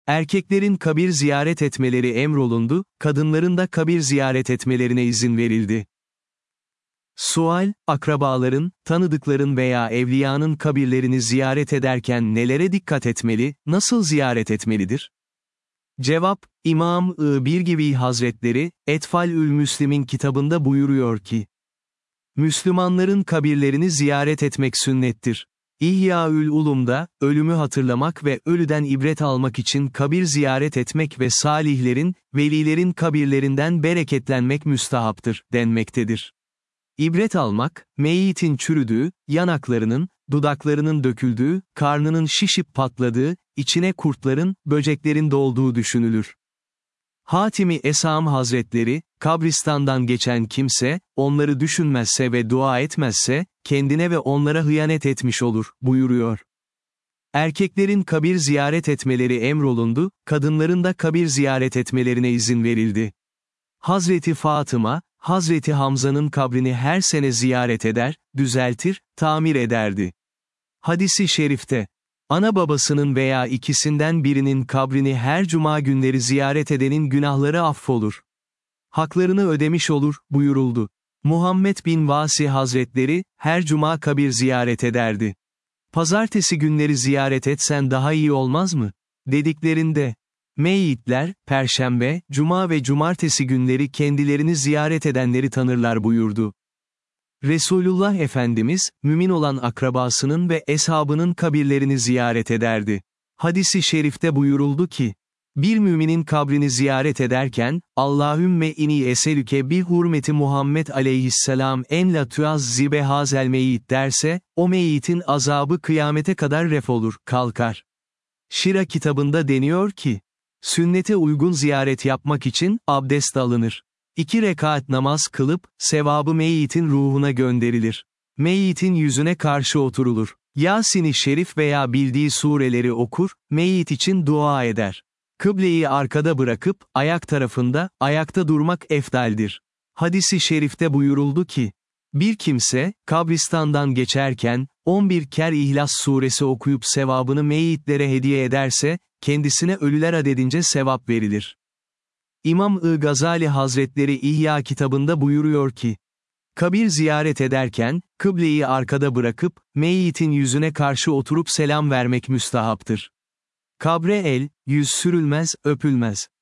Erkeklerin kabir ziyaret etmeleri emrolundu, kadınların da kabir ziyaret etmelerine izin verildi. Sual, akrabaların, tanıdıkların veya evliyanın kabirlerini ziyaret ederken nelere dikkat etmeli, nasıl ziyaret etmelidir? Cevap, İmam-ı Birgivi Hazretleri, Etfal-ül Müslim'in kitabında buyuruyor ki, Müslümanların kabirlerini ziyaret etmek sünnettir. İhya-ül Ulum'da, ölümü hatırlamak ve ölüden ibret almak için kabir ziyaret etmek ve salihlerin, velilerin kabirlerinden bereketlenmek müstahaptır, denmektedir. İbret almak, meyyitin çürüdüğü, yanaklarının, dudaklarının döküldüğü, karnının şişip patladığı, içine kurtların, böceklerin dolduğu düşünülür. Hatimi Esam Hazretleri, kabristandan geçen kimse, onları düşünmezse ve dua etmezse, kendine ve onlara hıyanet etmiş olur, buyuruyor. Erkeklerin kabir ziyaret etmeleri emrolundu, kadınların da kabir ziyaret etmelerine izin verildi. Hazreti Fatıma, Hazreti Hamza'nın kabrini her sene ziyaret eder, düzeltir, tamir ederdi. Hadis-i şerifte, ana babasının veya ikisinden birinin kabrini her cuma günleri ziyaret edenin günahları affolur. Haklarını ödemiş olur, buyuruldu. Muhammed bin Vasi Hazretleri, her cuma kabir ziyaret ederdi. Pazartesi günleri ziyaret etsen daha iyi olmaz mı? Dediklerinde, meyyitler, perşembe, cuma ve cumartesi günleri kendilerini ziyaret edenleri tanırlar buyurdu. Resulullah Efendimiz, mümin olan akrabasının ve eshabının kabirlerini ziyaret ederdi. Hadis-i şerifte buyuruldu ki, bir müminin kabrini ziyaret ederken, Allahümme ini eselüke bi hurmeti Muhammed aleyhisselam en la tuazzibe hazel meyyit derse, o meyyitin azabı kıyamete kadar ref olur, kalkar. Şira kitabında deniyor ki, sünnete uygun ziyaret yapmak için, abdest alınır. 2 rekat namaz kılıp, sevabı meyyitin ruhuna gönderilir. Meyyitin yüzüne karşı oturulur. Yasin-i Şerif veya bildiği sureleri okur, meyyit için dua eder. Kıbleyi arkada bırakıp, ayak tarafında, ayakta durmak efdaldir. Hadis-i şerifte buyuruldu ki, bir kimse, kabristandan geçerken, 11 ker İhlas suresi okuyup sevabını meyyitlere hediye ederse, kendisine ölüler adedince sevap verilir. İmam-ı Gazali Hazretleri İhya kitabında buyuruyor ki, kabir ziyaret ederken, kıbleyi arkada bırakıp, meyyitin yüzüne karşı oturup selam vermek müstahaptır. Kabre el, yüz sürülmez, öpülmez.